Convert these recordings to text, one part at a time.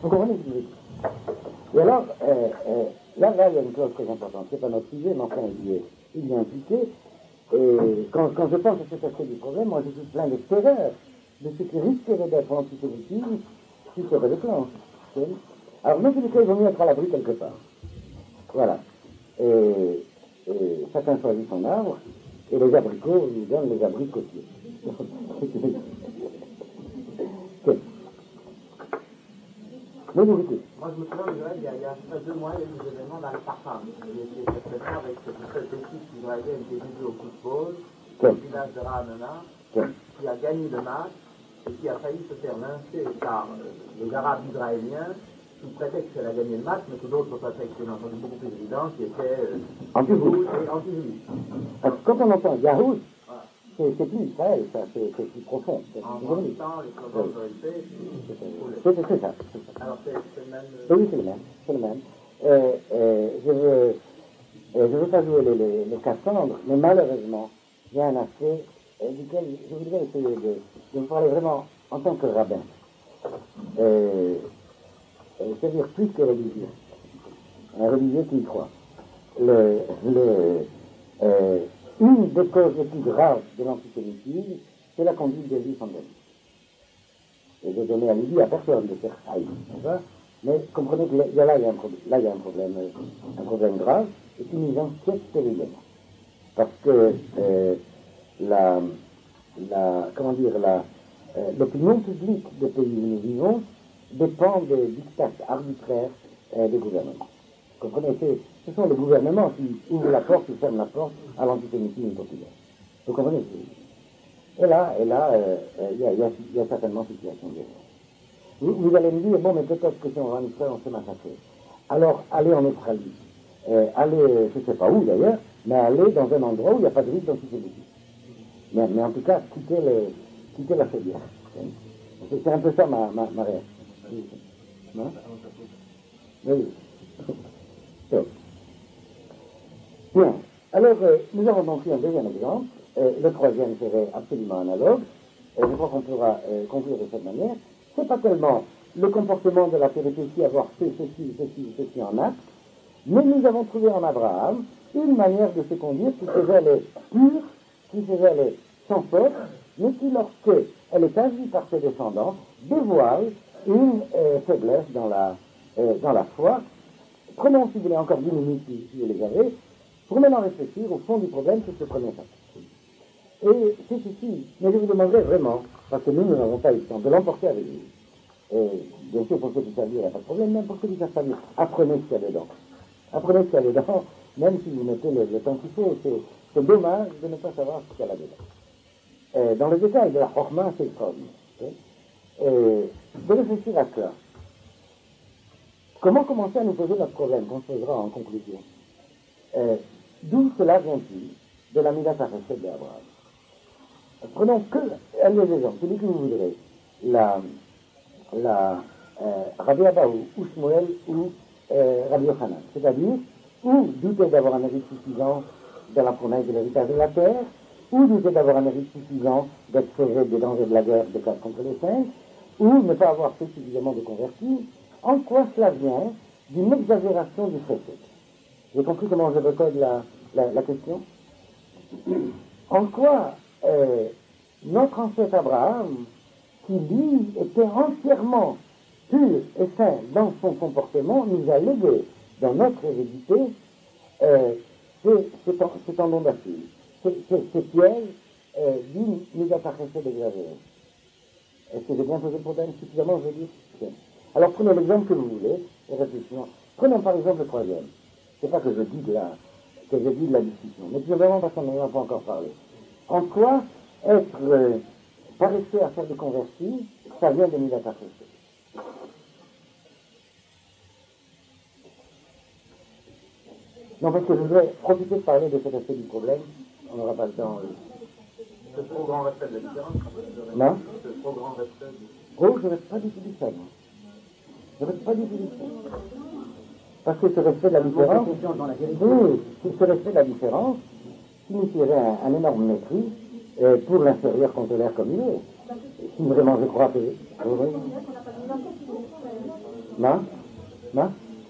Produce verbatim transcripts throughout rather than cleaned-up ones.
Vous comprenez ce que je veux dire? Et alors, euh, euh, là, là, il y a une chose très importante. C'est pas notre sujet, mais enfin, il est, il est impliqué. Et quand, quand je pense à cet aspect du problème, moi, je suis plein de terreur de ce qui risquerait d'être antisémitisme si ça redéclenche. Alors, dans tous les cas, il vaut mieux être à l'abri quelque part. Voilà. Et, et chacun choisit son arbre, et les abricots nous donnent les abricotiers. Okay. Oui, vous écoutez. Moi, je me souviens, il y a, il y a deux mois, il y a eu des événements dans le Parfum. Il était très avec cette équipe israélienne qui est venue au football, au village de Ra'anana, qui a gagné le match et qui a failli se faire lyncher par euh, les Arabes israéliens, sous prétexte qu'elle a gagné le match, mais que d'autres prétextes, bien entendu, beaucoup plus évidents, qui étaient euh, anti-juifs et anti-juifs. Quand on entend Yahoud, c'est plus Israël, ça, c'est plus profond. En même temps, les slogans de l'O L P, c'est ça. Alors, c'est le même. Oui, c'est le même. C'est le même. Euh, euh, je veux, euh, je veux pas jouer les, les, les Cassandres, mais malheureusement, il y a un aspect euh, duquel je voudrais essayer de, de vous parler vraiment en tant que rabbin. Euh, euh, C'est-à-dire plus que religieux. Un religieux qui y croit. Le, le, euh, une des causes les plus graves de l'antisémitisme, c'est la conduite des Juifs en Galie. Et je donnais à l'idée à personne de faire haïr, mais comprenez que là, il y a un problème, là, il y a un problème, un problème grave, et qui nous inquiète terriblement. Parce que euh, la, la, comment dire, la, euh, l'opinion publique des pays où nous vivons dépend des dictats arbitraires euh, des gouvernements. Vous comprenez, c'est, ce sont les gouvernements qui ouvrent la porte ou ferment la porte à l'antisémitisme populaire. Vous comprenez? Et là, et là, il euh, euh, y, y, y a certainement situation de vous, vous allez me dire, bon, mais peut-être que si on va en Israël, on se massacrer. Alors, allez en Australie. Euh, allez, je ne sais pas où d'ailleurs, mais allez dans un endroit où il n'y a pas de risque d'antisémitisme. Mais, mais en tout cas, quittez, le, quittez la chaudière. C'est, c'est un peu ça ma, ma, ma réaction. Non? Oui. Bien. Alors, euh, nous avons donc eu un deuxième exemple. Euh, le troisième serait absolument analogue. Euh, je crois qu'on pourra euh, conclure de cette manière. C'est pas tellement le comportement de la péripétie, avoir fait ceci, ceci, ceci en acte, mais nous avons trouvé en Abraham une manière de se conduire qui faisait les pure, qui faisait les sans faute, mais qui, lorsque elle est agie par ses descendants, dévoile une euh, faiblesse dans la, euh, dans la foi. Prenons, si vous voulez, encore dix minutes, si, si vous les avez, pour maintenant réfléchir au fond du problème sur ce premier chapitre. Et c'est ici, mais je vous demanderai vraiment, parce que nous, nous n'avons pas eu le temps de l'emporter avec nous. Et bien sûr, pour ceux qui savent lire, il n'y a pas de problème, même pour ceux qui ne savent pas lire, apprenez ce qu'il y a dedans. Apprenez ce qu'il y a dedans, même si vous mettez le, le temps qu'il faut, c'est, c'est dommage de ne pas savoir ce qu'il y a là-dedans. Euh, dans le détail de la Chorma, c'est extraordinaire. Euh, de réfléchir à cela. Comment commencer à nous poser notre problème, qu'on se posera en conclusion? euh, D'où cela vient-il de la Midat HaChesed d'Abraham? Prenons que un des exemples, celui que vous voudrez, la, la euh, Rabbi Abahu, ou Shmuel, ou euh, Rabbi Yochanan. C'est-à-dire, ou douter d'avoir un mérite suffisant dans la promesse de l'héritage de la terre, ou douter d'avoir un mérite suffisant d'être sauvé des dangers de la guerre de quatre contre les cinq, ou ne pas avoir fait suffisamment de convertis. En quoi cela vient d'une exagération du chesed? Vous avez compris comment je recode la, la, la question? En quoi euh, notre ancêtre Abraham, qui lui était entièrement pur et saint dans son comportement, nous a légué dans notre hérédité euh, ce tendon d'Achille, ce piège euh, d'une Midat HaChesed exagérée. Est-ce que j'ai bien posé le problème suffisamment, je veux dire? Bien. Alors prenez l'exemple que vous voulez, et réfléchissons. Prenons par exemple le troisième. C'est pas que je dis de la, que je dis de la discussion, mais tout vraiment parce qu'on n'en a pas encore parlé. En quoi être euh, paresseux à faire des convertis, ça vient de Midat HaChesed. Non, parce que je voudrais profiter de parler de cet aspect du problème, on n'aura pas le temps. Euh... C'est trop grand respect de la différence. Non? C'est trop grand respect. Oh, je ne reste pas du tout dit ça, moi. Je ne reste pas du tout dit ça. Parce que ce respect de la différence, oui, ce respect de la différence signifierait un, un énorme mépris euh, pour l'inférieur considère comme il est. Si vraiment je crois que... Oui. Non? Non?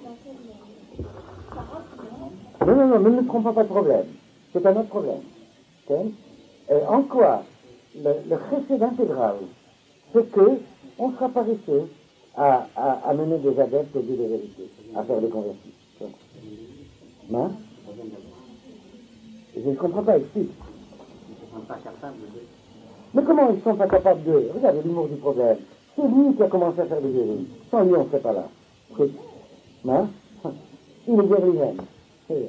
Non, non, non, ne nous trompons pas de problème. C'est un autre problème. Okay? Et en quoi le, le chesed intégral, c'est que on sera paresseux à, à, à mener des adeptes au Dieu de vérité, à faire des convertis. Non? Je ne comprends pas, explique. Ils ne sont pas capables de... Mais comment ils ne sont pas capables de... Regardez l'humour du problème. C'est lui qui a commencé à faire des guéris. Sans lui, on ne serait pas là. Non? Il est guéri lui-même. C'est...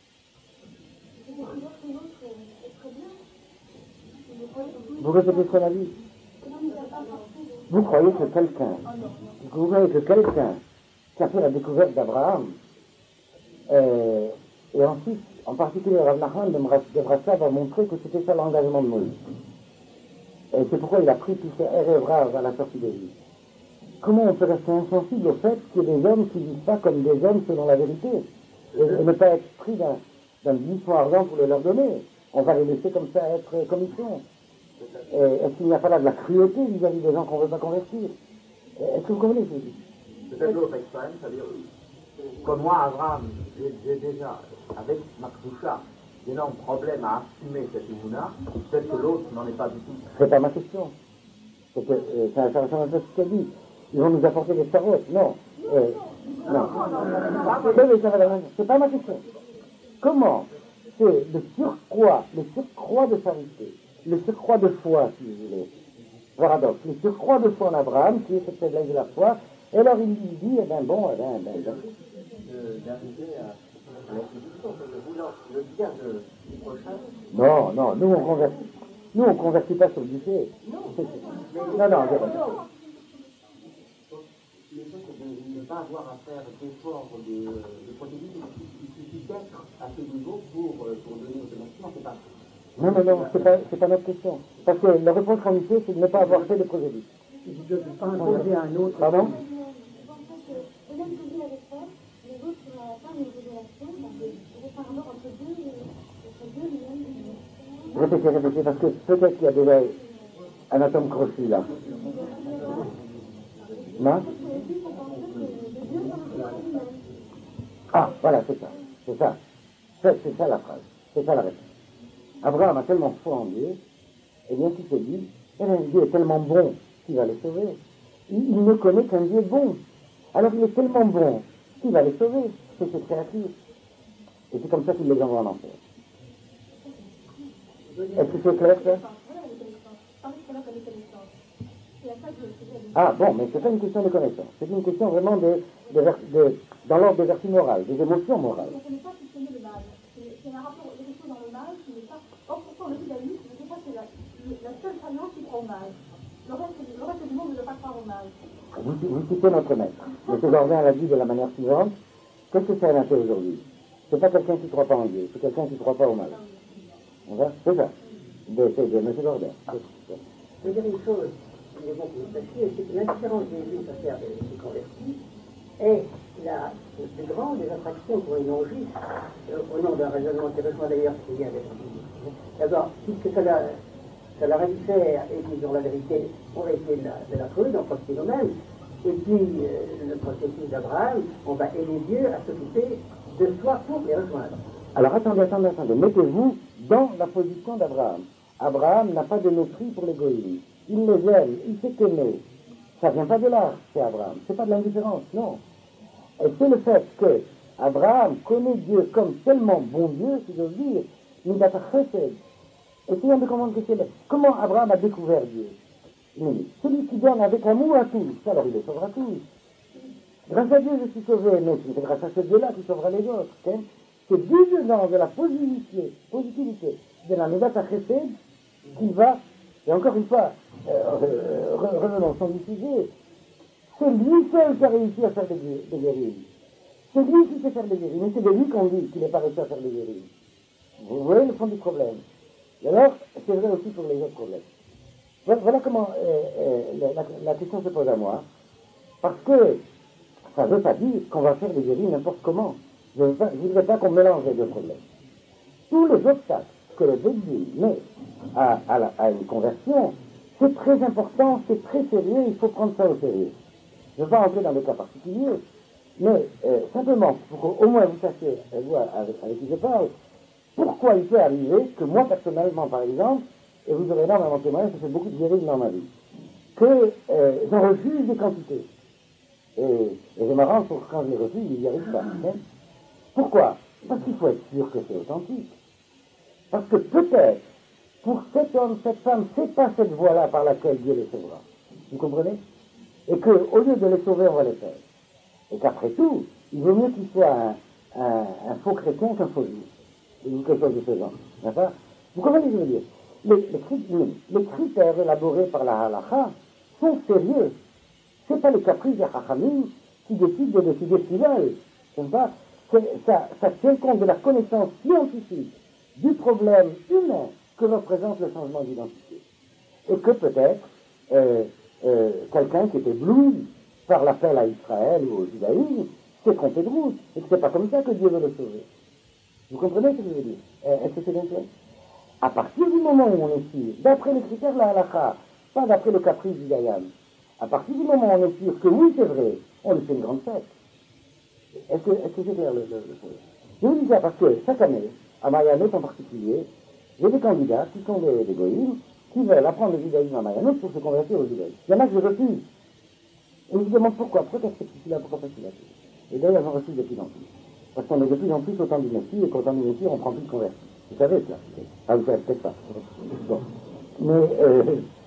Vous répétez son avis? Vous croyez que quelqu'un, vous croyez que quelqu'un qui a fait la découverte d'Abraham, euh, et ensuite, en particulier Rav Nachman de Bratslav va montrer que c'était ça l'engagement de Moïse. Et c'est pourquoi il a pris tous ces Erev Rav à la sortie de vie. Comment on peut rester insensible au fait qu'il y ait des hommes qui ne vivent pas comme des hommes selon la vérité, et, et ne pas être pris d'un, d'un buisson ardent pour le leur donner? On va les laisser comme ça être comme ils sont. Et est-ce qu'il n'y a pas là de la cruauté vis-à-vis des gens qu'on ne veut pas convertir? Est-ce que vous comprenez ce que je dis? Peut-être l'autre extrême, c'est-à-dire, comme moi, Abraham, j'ai, j'ai déjà, avec Makdoucha, d'énormes problèmes à assumer cette immouna, peut-être que l'autre n'en est pas du tout. C'est pas ma question. C'est que, euh, ça, ça ressemble un peu à ce qu'elle dit. Ils vont nous apporter des sarottes. Non. Euh, non. C'est pas ma question. Comment c'est le surcroît, le surcroît de charité, le surcroît de foi, si vous voulez, paradoxe, le surcroît de foi en Abraham, qui est cette faiblesse de la foi, et alors il lui dit, eh bien bon, eh bien, eh bien, eh bien. D'arriver à l'exécution, de vouloir le bien de, du prochain. Non, non, nous on convertit, nous on convertit pas sur le buffet. Non, non, non. Le fait de ne pas avoir à faire d'efforts de, de procédure, il suffit d'être à ce niveau pour, pour donner automatiquement, c'est pas... Non, non, non, c'est pas, c'est pas notre question. Parce que la réponse qu'on lui fait, c'est de ne pas avoir fait de procédure. Je ne peux pas imposer à un autre. Pardon? Répétez, répétez, parce que peut-être qu'il y a déjà un atome crochu là. Non? Ah, voilà, c'est ça. C'est ça. C'est, c'est ça la phrase. C'est ça la réponse. Abraham a tellement foi en Dieu, et bien qu'il se dit, eh bien, Dieu est tellement bon qu'il va les sauver. Il, il ne connaît qu'un Dieu bon. Alors il est tellement bon qu'il va les sauver. C'est ses créatures. Et c'est comme ça qu'il les envoie en enfer. Est-ce que c'est clair, ça? Ah bon, mais c'est pas une question de connaissance. C'est une question vraiment de, de, de dans l'ordre des vertus morales, des émotions morales. C'est un rapport des choses dans le mal qui n'est pas... Or, pourtant, le judaïsme, je sais pas, c'est la, la seule croyance qui croit au mal. Le reste, le reste du monde ne veut pas croire au mal. Vous, vous citez notre maître. M. Jordan l'a dit de la manière suivante. Qu'est-ce que c'est un athée aujourd'hui? C'est pas quelqu'un qui ne croit pas en Dieu, c'est quelqu'un qui ne croit pas au mal. C'est ça. De, c'est de M. Jordan. Je veux dire une chose, mais bon, que vous sachiez, c'est que l'indifférence des juifs à faire des convertis est la plus grande des attractions pour une non-juif, euh, au nom d'un raisonnement intéressant d'ailleurs qui vient d'être dit. D'abord, puisque ça la, ça la réfère, et disons la vérité, aurait été de la, de la creux, dans le phénomène, et puis euh, le processus d'Abraham, on va aider Dieu à s'occuper de soi pour les rejoindre. Alors attendez, attendez, attendez, mettez-vous dans la position d'Abraham. Abraham n'a pas de mépris pour les goïms. Il les aime, il s'est aimé. Ça vient pas de là, c'est Abraham. C'est pas de l'indifférence, non. Et c'est le fait que Abraham connaît Dieu comme tellement bon Dieu, si j'ose dire, il a chesed. Essayons de comprendre que c'est là. Comment Abraham a découvert Dieu? Mais celui qui donne avec amour à tous, alors il les sauvera tous. Grâce à Dieu, je suis sauvé, mais c'est grâce à ce Dieu-là qui sauvera les autres. Hein? C'est venant de la positivité, positivité de la Nevat Chesed qui va, et encore une fois, euh, revenons sur le sujet, c'est lui seul qui a réussi à faire des, des guérines. C'est lui qui sait faire des guérines, mais c'est de lui qu'on dit qu'il n'est pas réussi à faire des guérines. Vous voyez le fond du problème. Et alors, c'est vrai aussi pour les autres problèmes. Voilà comment euh, euh, la, la question se pose à moi, parce que ça ne veut pas dire qu'on va faire des guérines n'importe comment. Je ne voudrais pas qu'on mélange les deux problèmes. Tous les obstacles que le Bédine met à, à, la, à une conversion, c'est très important, c'est très sérieux, il faut prendre ça au sérieux. Je ne vais pas entrer dans des cas particuliers, mais euh, simplement, pour qu'au moins vous sachiez, euh, vous, avec, avec qui je parle, pourquoi il peut arriver que moi, personnellement, par exemple, et vous aurez énormément témoigné, ça fait beaucoup de guérir dans ma vie, que euh, j'en refuse des quantités. Et, et je me rends pour quand je les refuse, il n'y arrive pas. Hein. Pourquoi? Parce qu'il faut être sûr que c'est authentique. Parce que peut-être, pour cet homme, cette femme, c'est pas cette voie-là par laquelle Dieu les sauvera. Vous comprenez? Et qu'au lieu de les sauver, on va les faire. Et qu'après tout, il vaut mieux qu'il soit un, un, un faux chrétien qu'un faux juif. Ou quelque chose de ce genre. D'accord? Vous comprenez ce que je veux dire? Les, les, les critères élaborés par la halakha sont sérieux. Ce n'est pas les caprices des hachamim qui décident de décider ce qu'ils veulent. Ça, ça tient compte de la connaissance scientifique du problème humain que représente le changement d'identité. Et que peut-être euh, euh, quelqu'un qui est ébloui par l'appel à Israël ou au judaïsme s'est trompé de route. Et que ce n'est pas comme ça que Dieu veut le sauver. Vous comprenez ce que je veux dire? Est-ce que c'est bien clair? À partir du moment où on est sûr, d'après les critères de la halakha, pas d'après le caprice du Dayan, à partir du moment où on est sûr que oui, c'est vrai, on lui fait une grande fête. Est-ce que, est-ce que c'est clair le, le, le chose? Je vous dis ça parce que chaque année, à Marianote en particulier, j'ai des candidats qui sont des, des goïms, qui veulent apprendre le judaïsme à Marianote pour se convertir au judaïsme. Il y en a que je refuse. Et je me demande pourquoi, pourquoi est-ce que c'est là, pourquoi c'est là? Et d'ailleurs, j'en refuse de plus en plus. Parce qu'on est de plus en plus au temps du Messie, et qu'au temps du Messie, on prend plus de convertis. Vous savez cela? Ah, vous savez peut-être pas. Bon. Mais, euh,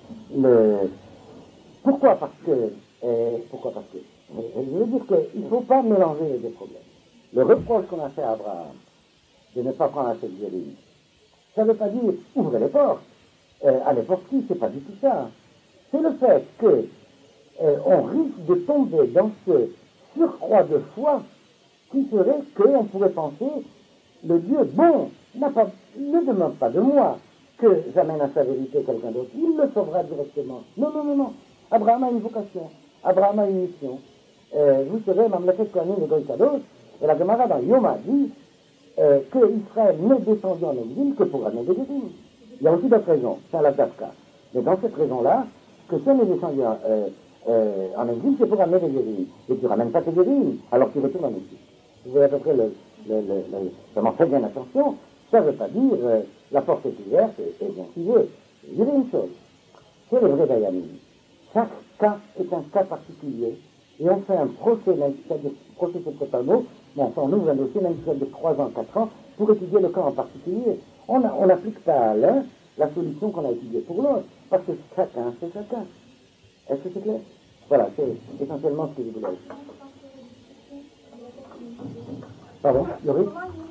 le... pourquoi? Parce que, euh, pourquoi? Parce que, euh, je veux dire qu'il ne faut pas mélanger les deux problèmes. Le reproche qu'on a fait à Abraham, de ne pas prendre la cette Jérusalem, ça ne veut pas dire, ouvrez les portes, euh, à n'importe qui, c'est pas du tout ça. C'est le fait que, euh, on risque de tomber dans ce surcroît de foi qui serait qu'on pourrait penser, le Dieu bon n'a pas, ne demande pas de moi que j'amène à sa vérité quelqu'un d'autre, il le sauvera directement. Non, non, non, non. Abraham a une vocation, Abraham a une mission. Euh, vous savez, Mamleket Kohanim et Goy Kadosh, et la Gemara dans Yoma dit euh, que Israël n'est descendu en exil que pour ramener des guérim. Il y a aussi d'autres raisons, c'est à la Tafka. Mais dans cette raison-là, que si on est descendu en, euh, euh, en exil, c'est pour ramener des guérim. Et tu ne ramènes pas tes guérim, alors tu retournes en exil. Vous voyez à peu près le... le, le, le vraiment, faites bien attention, ça ne veut pas dire euh, la porte est ouverte et, et bien si veut. Je dirais une chose, c'est le vrai Dayanim. Chaque cas est un cas particulier et on fait un procès, même si c'est-à-dire procès c'est peut-être pas le mot, mais enfin on ouvre un dossier, même si c'est de trois ans, quatre ans, pour étudier le cas en particulier. On n'applique pas à l'un la solution qu'on a étudiée pour l'autre, parce que chacun c'est chacun. Est-ce que c'est clair? Voilà, c'est essentiellement ce que je voulais dire. Pardon, Iris?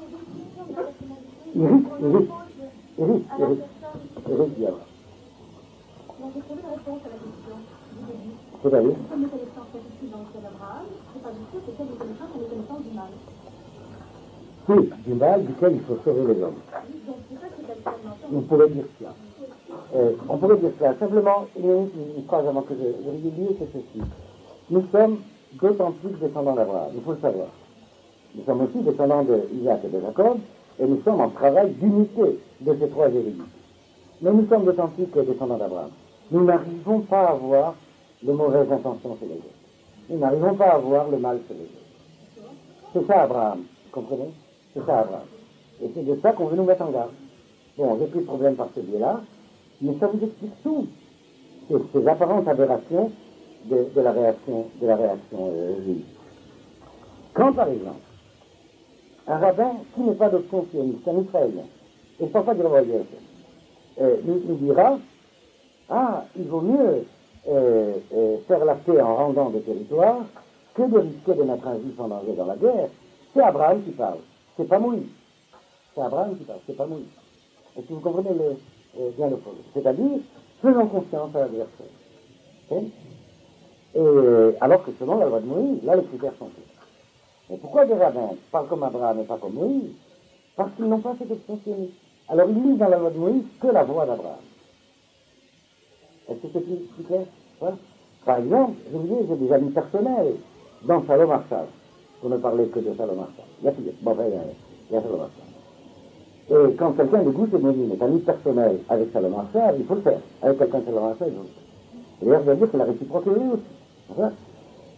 Iris, Iris, Iris, Iris, Iris, Diabra. Donc, j'ai trouvé une réponse à la question du début. C'est-à-dire? Comme les connaissances positives dans le ciel d'Abraham, c'est pas du tout, c'est celle des connaissances et les connaissances du mal. Oui, du mal duquel il faut sauver les hommes. Donc, c'est ça qui est habituellement. On pourrait dire cela. Euh, on pourrait dire cela. Simplement, une, une phrase avant que je, je régulier, c'est ceci. Nous sommes d'authentiques descendants d'Abraham, il faut le savoir. Nous sommes aussi descendants d'Isaac et de Jacob, et nous sommes en travail d'unité de ces trois héritiers. Mais nous sommes d'authentiques descendants d'Abraham. Nous n'arrivons pas à voir les mauvaises intentions chez les autres. Nous n'arrivons pas à voir le mal chez les autres. C'est ça Abraham, vous comprenez? C'est ça Abraham. Et c'est de ça qu'on veut nous mettre en garde. Bon, j'ai pris le problème par ce biais-là, mais ça vous explique tout. Ces, ces apparentes aberrations de, de la réaction, de la réaction euh, juive. Quand, par exemple, un rabbin qui n'est pas d'option sioniste, un israélien, et je ne pense pas dire voyage, euh, nous, nous dira, ah, il vaut mieux euh, euh, faire la paix en rendant des territoires que de risquer de mettre un juif en danger dans la guerre. C'est Abraham qui parle, c'est pas Moïse. C'est Abraham qui parle, c'est pas Moïse. Est-ce que vous comprenez le, euh, bien le problème? C'est-à-dire, faisons confiance à l'adversaire. Okay? Et alors que selon la loi de Moïse, là les critères sont clairs. Mais pourquoi des rabbins parlent comme Abraham et pas comme Moïse? Parce qu'ils n'ont pas cette option sioniste. Alors ils lisent dans la loi de Moïse que la voix d'Abraham. Est-ce que c'est plus, plus clair? Voilà. Par exemple, je vous dis, j'ai des amis personnels dans Shalom Arshad, pour ne parler que de Shalom Arshad. Il y a plusieurs. Bon, ben, il y a Shalom Arshad. Et quand quelqu'un de goût et de Moïse est ami personnel avec Shalom Arshad, il faut le faire. Avec quelqu'un de Shalom Arshad, il faut le faire. Et d'ailleurs, je dois dire que la réciproque est aussi. Voilà.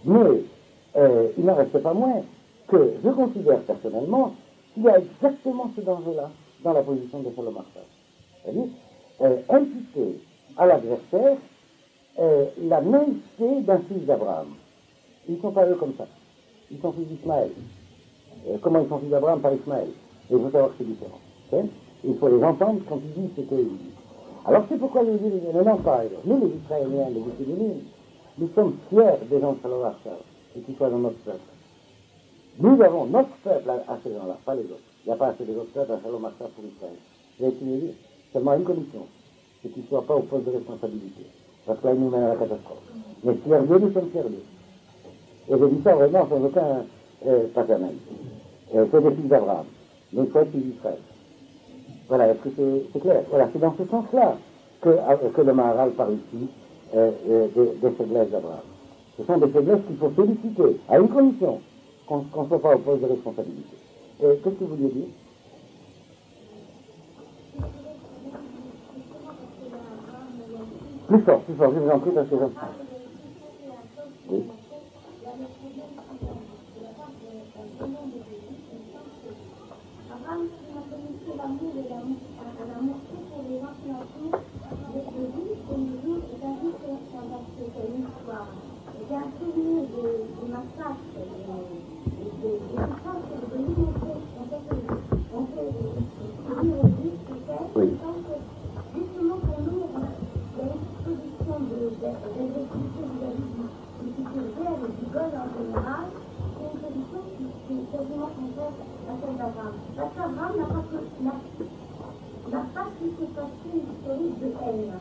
Mais euh, il n'en reste pas moins que je considère personnellement qu'il y a exactement ce danger-là dans la position de Shalom Arshad. C'est-à-dire euh, imputer à l'adversaire euh, la naïveté d'un fils d'Abraham. Ils ne sont pas eux comme ça. Ils sont fils d'Ismaël. Euh, comment ils sont fils d'Abraham par Ismaël? Et il faut savoir que c'est différent. Okay? Il faut les entendre quand ils disent ce qu'ils disent. Alors c'est pourquoi je dis, non, non, pas nous les Israéliens, les Israéliens, nous sommes fiers des gens de Shalom Arshad et qu'ils soient dans notre peuple. Nous avons notre peuple à, à ces gens-là, pas les autres. Il n'y a pas assez des autres peuples à Shalom Arshad pour Israël. J'ai étudié seulement une condition, c'est qu'ils ne soient pas au poste de responsabilité. Parce que là, ils nous mènent à la catastrophe. Mais fiers d'eux, nous sommes fiers d'eux. Et je dis ça vraiment sans aucun euh, paternel. Euh, c'est des fils d'Abraham. Mais il faut être fils d'Israël. Voilà, est-ce que c'est, c'est clair? Voilà, c'est dans ce sens-là que, euh, que le Maharal parle ici euh, euh, des, des faiblesses d'Abraham. Ce sont des faiblesses qu'il faut féliciter, à une condition, qu'on ne soit pas au poste de responsabilité. Et qu'est-ce que vous vouliez dire? Plus fort, plus fort, je vous en prie, parce que j'en... Oui. J'ai un souvenir du massacre et des souffrances que de nous on fait dire au but, c'est que justement pour nous, il y a une exposition d'exécution vis-à-vis du futur et du God en général, c'est une position qui est quasiment contraire à celle d'Abraham. Parce qu'Abraham n'a pas pu se passer une historique de haine.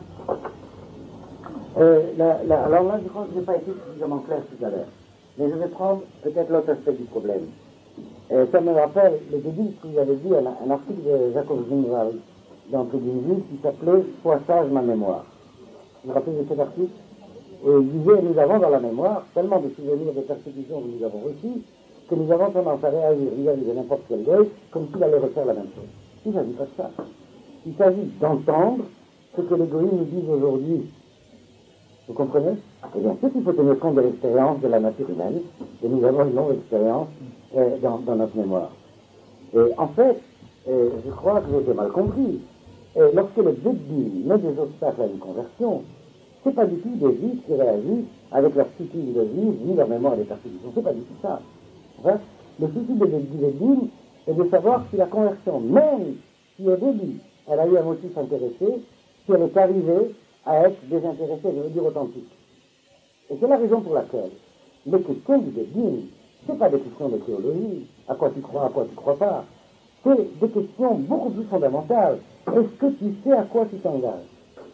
Euh, la, la, alors là, je crois que je n'ai pas été suffisamment clair tout à l'heure. Mais je vais prendre peut-être l'autre aspect du problème. Euh, ça me rappelle le début que vous avez dit, un, un article de Jacob Zimral dans Tribune Juive qui s'appelait « Sois sage ma mémoire ». Vous vous rappelez de cet article? Et il disait « Nous avons dans la mémoire tellement de souvenirs de persécutions que nous avons reçues que nous avons tendance à réagir vis-à-vis de n'importe quel goy comme s'il allait refaire la même chose. » Il ne s'agit pas de ça. Il s'agit d'entendre ce que les goïs nous disent aujourd'hui. Vous comprenez? Et bien sûr qu'il faut tenir compte de l'expérience de la nature humaine, et nous avons une longue expérience euh, dans, dans notre mémoire. Et en fait, euh, je crois que j'ai été mal compris. Et lorsque le Bédine met des obstacles à une conversion, ce n'est pas du tout des juifs qui réagissent avec leur stupide de vivre, ni leur mémoire des persécutions. Ce n'est pas du tout ça. Enfin, le souci de Bédine est de savoir si la conversion, même si au début elle a eu un motif intéressé, si elle est arrivée à être désintéressé, je veux dire authentique. Et c'est la raison pour laquelle les questions du Bédine, ce n'est pas des questions de théologie, à quoi tu crois, à quoi tu ne crois pas, c'est des questions beaucoup plus fondamentales. Est-ce que tu sais à quoi tu t'engages?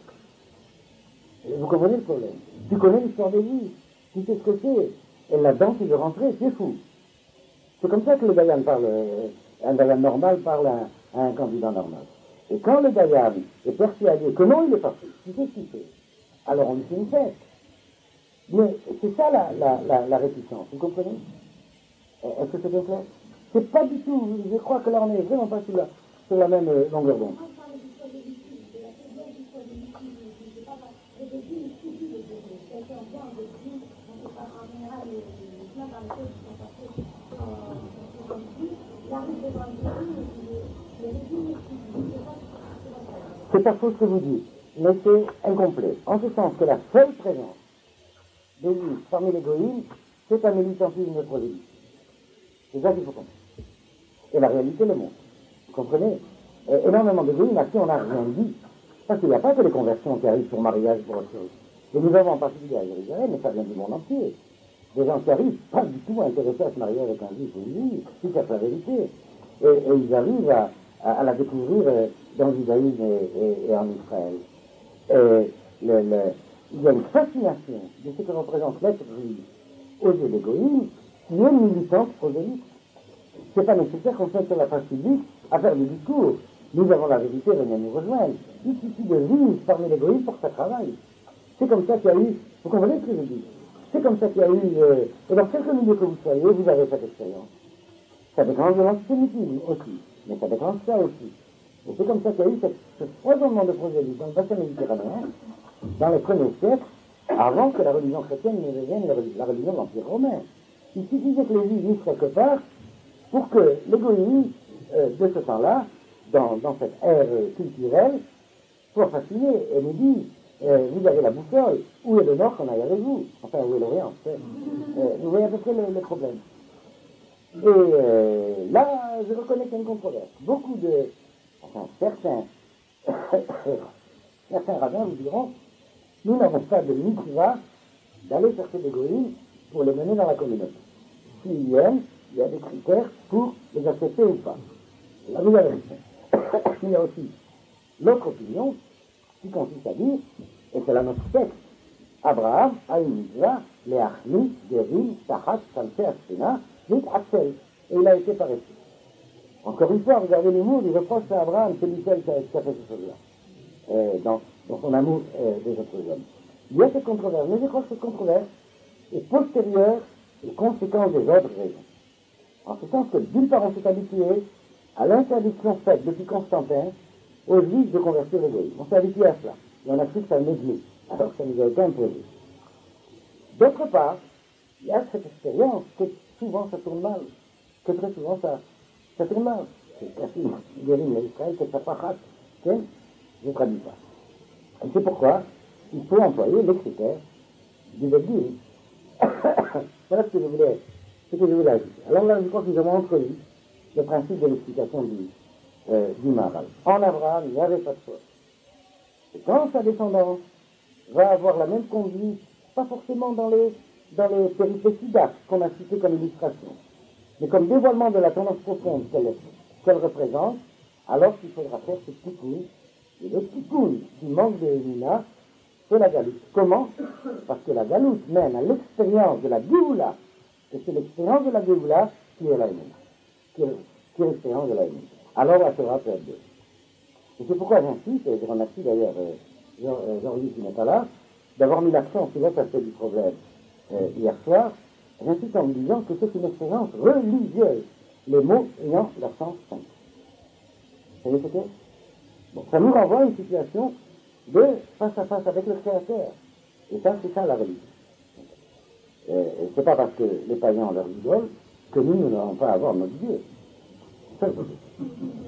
Vous comprenez le problème? Tu connais l'histoire des Juifs, tu sais ce que c'est, et là-dedans tu veux rentrer, c'est fou. C'est comme ça que le Dayan parle, un Dayan normal parle à, à un candidat normal. Et quand le Dayan est persuadé que non, il n'est pas fou, tu sais ce qu'il fait, alors on lui fait une fête. Mais c'est ça la, la, la, la réticence, vous comprenez? Est-ce que c'est bien clair? C'est pas du tout, je crois que là on n'est vraiment pas sur la, sur la même euh, longueur d'onde. C'est pas faux ce que vous dites, mais c'est incomplet. En ce sens que la seule présence des Juifs parmi les goïms, c'est un militantisme prosélyte. C'est ça qu'il faut comprendre. Et la réalité le montre. Vous comprenez? Et énormément de goïms à qui on n'a rien dit. Parce qu'il n'y a pas que les conversions qui arrivent pour mariage pour autre chose. Et nous avons en particulier à Jérusalem, mais ça vient du monde entier. Des gens qui arrivent pas du tout intéressés à se marier avec un juif ou une juive, si c'est la vérité. Et, et ils arrivent à, à, à la découvrir euh, dans le judaïsme et, et, et en Israël. Et le, le, il y a une fascination de ce que représente l'être juif aux yeux des goïms qui est militante prosélyte. Ce n'est pas nécessaire qu'on soit sur la face publique à faire du discours. Nous avons la vérité, venez nous rejoindre. Il suffit de vivre parmi les goïms pour que ça travaille. C'est comme ça qu'il y a eu, vous comprenez ce que je dis? C'est comme ça qu'il y a eu, euh, et dans quelque milieu que vous soyez, vous avez cette expérience. Ça déclenche de l'antisémitisme aussi, mais ça déclenche ça aussi. Et c'est comme ça qu'il y a eu cette, ce foisonnement de prosélytes dans le bassin méditerranéen, dans les premiers siècles, avant que la religion chrétienne ne devienne la religion de l'Empire romain. Il suffisait que les Juifs vivent quelque part pour que les goïms euh, de ce temps-là, dans, dans cette ère culturelle, soient fascinés et nous disent euh, vous avez la boussole, où est le nord qu'on aille avec vous? Enfin, où est l'Orient? euh, Vous voyez à peu près le, le problème. Et euh, là, je reconnais qu'il y a une controverse. Beaucoup de... Enfin, certains... certains rabbins vous diront nous n'avons pas de mitzvah d'aller chercher des goïms pour les mener dans la communauté. S'ils viennent, il y a des critères pour les accepter ou pas. Là, vous avez il y a aussi l'autre opinion qui consiste à dire, et c'est là notre texte, Abraham a une mitzvah, les achni, gerim, tachat, salsé, aspena, vite, axel, et il a été paresseux. Encore une fois, vous avez l'humour du reproche à Abraham, c'est lui seul qui a, qui a fait ces choses-là, euh, dans, dans son amour euh, des autres hommes. Il y a cette controverse, mais je crois que cette controverse est postérieure aux conséquences des autres raisons. En ce sens que, d'une part, on s'est habitué à l'interdiction faite depuis Constantin aux Juifs de convertir les goïs. On s'est habitué à cela. Et on a cru que ça venait de nous, alors que ça nous a été imposé. D'autre part, il y a cette expérience que souvent ça tourne mal, que très souvent ça, ça tourne mal. C'est cassé, Guérim et Israël, que ça pachat. Je ne traduis pas. Et c'est pourquoi il faut employer les critères du Begdin. Voilà ce que je voulais, ce que je voulais ajouter. Alors là, je crois que nous avons introduit le principe de l'explication du, euh, du Maharal. En Abraham, il n'y avait pas de faute. Et quand sa descendance va avoir la même conduite, pas forcément dans les, dans les péripéties d'actes qu'on a citées comme illustration, mais comme dévoilement de la tendance profonde qu'elle, qu'elle représente, alors qu'il faudra faire ce tikkun. Et le tikkun du manque de Hémina, c'est la galoute. Comment? Parce que la galoute mène à l'expérience de la Géoula, et c'est l'expérience de la Géoula qui est la Hémina, qui est, qui est l'expérience de la Hémina. Alors la Torah peut être deux. Et c'est pourquoi j'insiste, et je remercie d'ailleurs euh, Jean, euh, Jean-Louis qui n'est pas là, d'avoir mis l'accent sur cet aspect du problème euh, hier soir. J'insiste en vous disant que c'est une expérience religieuse, les mots ayant leur sens simple. Vous savez ce que c'est? Bon, ça nous renvoie à une situation de face à face avec le Créateur. Et ça, c'est ça la religion. Euh, c'est pas parce que les païens ont leur idole que nous, nous n'allons pas avoir notre Dieu. Ça, c'est...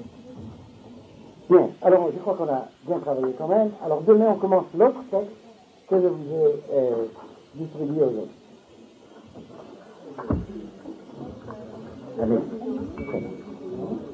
Bien, alors je crois qu'on a bien travaillé quand même. Alors demain, on commence l'autre texte que je vous ai euh, distribué aujourd'hui. Allez, très bien.